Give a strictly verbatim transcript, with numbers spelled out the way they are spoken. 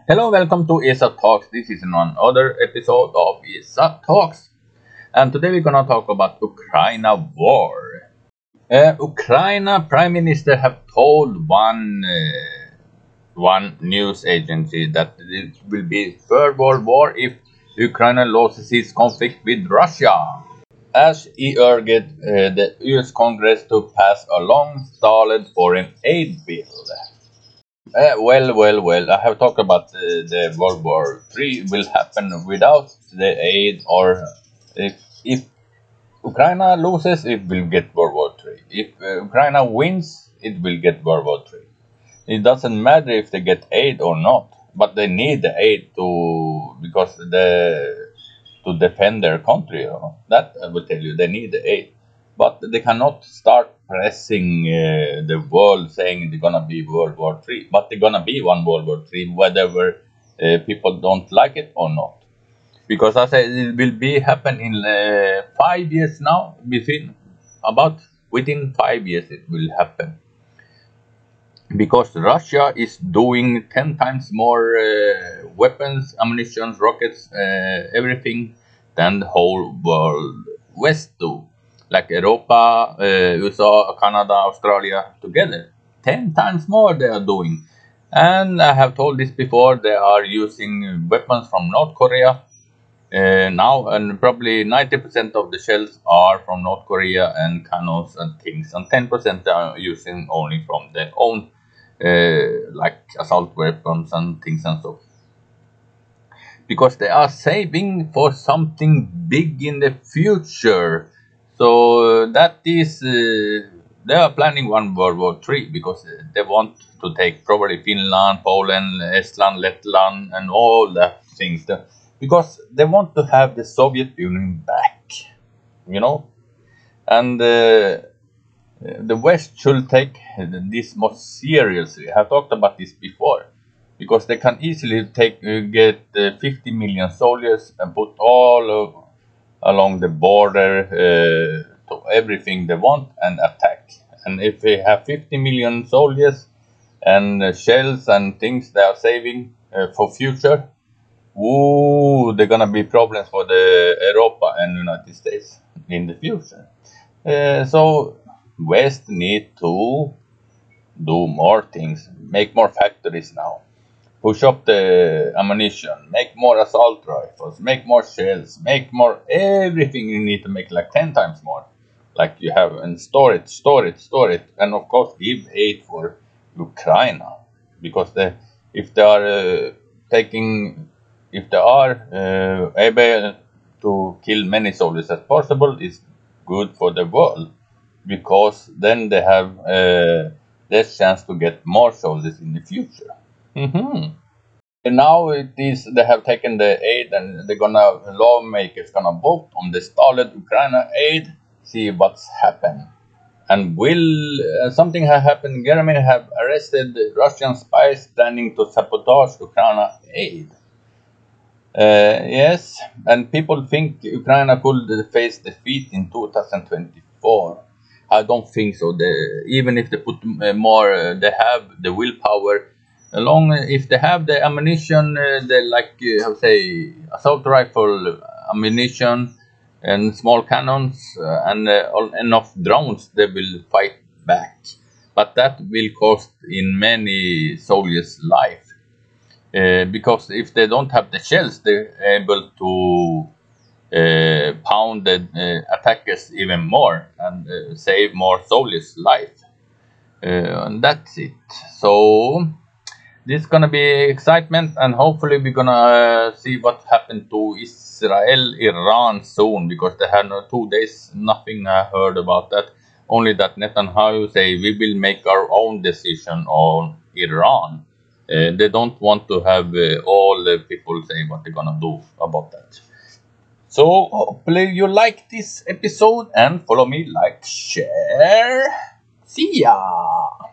Hello, welcome to E S A Talks. This is another episode of E S A Talks, and today we're gonna talk about Ukraine war. Uh, Ukraine Prime Minister have told one uh, one news agency that it will be third world war if Ukraine loses its conflict with Russia, as he urged uh, the U S Congress to pass a long-stalled foreign aid bill. Uh, well, well, well. I have talked about uh, the World War Three will happen without the aid, or if if Ukraine loses, it will get World War Three. If uh, Ukraine wins, it will get World War Three. It doesn't matter if they get aid or not, but they need the aid to because the to defend their country. You know? That I will tell you, they need the aid, but they cannot start pressing uh, the world saying they're gonna be World War Three. But they're gonna be one World War Three, whether uh, people don't like it or not. Because I said it will be happen in uh, five years now. Within about within five years, it will happen because Russia is doing ten times more uh, weapons, ammunition, rockets, uh, everything than the whole world West do. Like Europa, uh, U S A, Canada, Australia together. ten times more they are doing. And I have told this before, they are using weapons from North Korea uh, now, and probably ninety percent of the shells are from North Korea and cannons and things, and ten percent are using only from their own, uh, like assault weapons and things and so. Because they are saving for something big in the future. So uh, that is, uh, they are planning one World War Three because uh, they want to take probably Finland, Poland, Estland, Letland, and all the things. That, because they want to have the Soviet Union back, you know, and uh, the West should take this more seriously. I have talked about this before because they can easily take uh, get uh, fifty million soldiers and put all uh, along the border uh, to everything they want and attack. And if they have fifty million soldiers and uh, shells and things they are saving uh, for future, ooh, they're gonna be problems for the Europa and United States in the future. Uh, so West need to do more things, make more factories now, push up the ammunition, make more assault rifles, make more shells, make more everything. You need to make like ten times more, like you have, and store it, store it, store it, and of course give aid for Ukraine because they, if they are uh, taking, if they are uh, able to kill many soldiers as possible, is good for the world because then they have uh, less chance to get more soldiers in the future. Hmm. And now it is they have taken the aid and they're gonna lawmakers gonna vote on the stalled Ukraine aid, see what's happened. And will uh, something have happened? Germany have arrested Russian spies planning to sabotage Ukraine aid. Uh, yes, and people think Ukraine could face defeat in two thousand twenty-four. I don't think so. The, even if they put uh, more, uh, they have the willpower. Along, if they have the ammunition, uh, the like uh, how say assault rifle ammunition and small cannons uh, and uh, all- enough drones, they will fight back. But that will cost in many soldiers' life. Uh, because if they don't have the shells, they're able to uh, pound the uh, attackers even more and uh, save more soldiers' life. Uh, and that's it. So this is gonna be excitement, and hopefully we're gonna uh, see what happened to Israel, Iran soon because they had no two days nothing I heard about that. Only that Netanyahu say we will make our own decision on Iran. Uh, they don't want to have uh, all the people say what they're gonna do about that. So hopefully you like this episode and follow me, like, share. See ya.